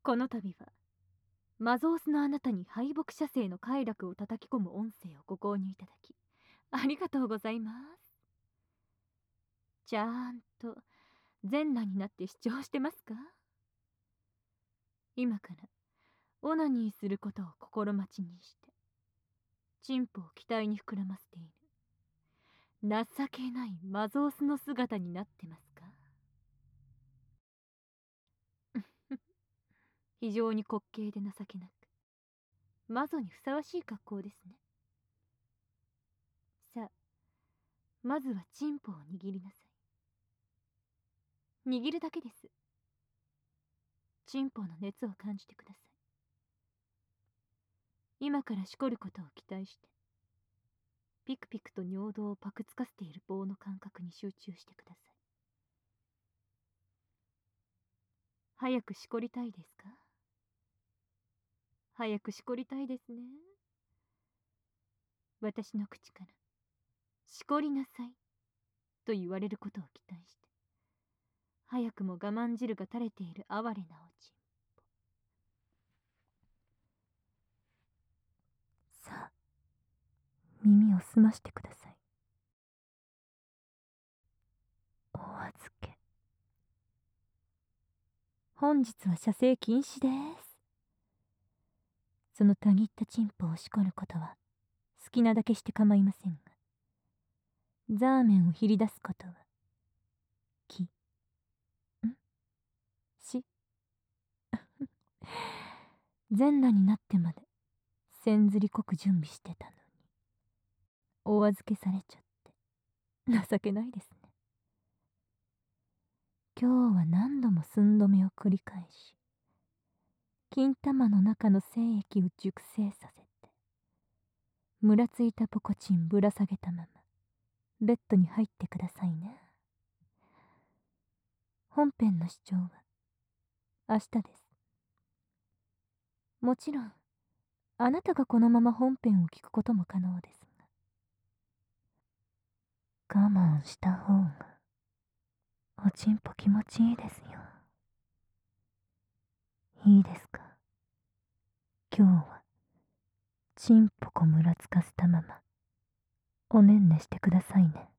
この度はマゾースのあなたに敗北者生の快楽を叩き込む音声をご購入いただきありがとうございます。ちゃんと全裸になって視聴してますか？今からオナニーすることを心待ちにしてチンポを期待に膨らませている情けないマゾースの姿になってますか？非常に滑稽で情けなくマゾにふさわしい格好ですね。さあ、まずはチンポを握りなさい。握るだけです。チンポの熱を感じてください。今からしこることを期待してピクピクと尿道をパクつかせている棒の感覚に集中してください。早くしこりたいですか？早くしこりたいですね。私の口からしこりなさいと言われることを期待して早くも我慢汁が垂れている哀れなおちんぽ。さあ、耳を澄ましてください。お預け。本日は射精禁止です。そのたぎったチンポをしこることは好きなだけして構いませんが、ザーメンをひり出すことはき、し全裸になってまでせんずりこく準備してたのにお預けされちゃって情けないですね。今日は何度も寸止めを繰り返し金玉の中の精液を熟成させてむらついたポコチンぶら下げたままベッドに入ってくださいね。本編の視聴は明日です。もちろんあなたがこのまま本編を聞くことも可能ですが、我慢した方がおちんぽ気持ちいいですよ。いいですか？今日はちんぽこむらつかせたままおねんねしてくださいね。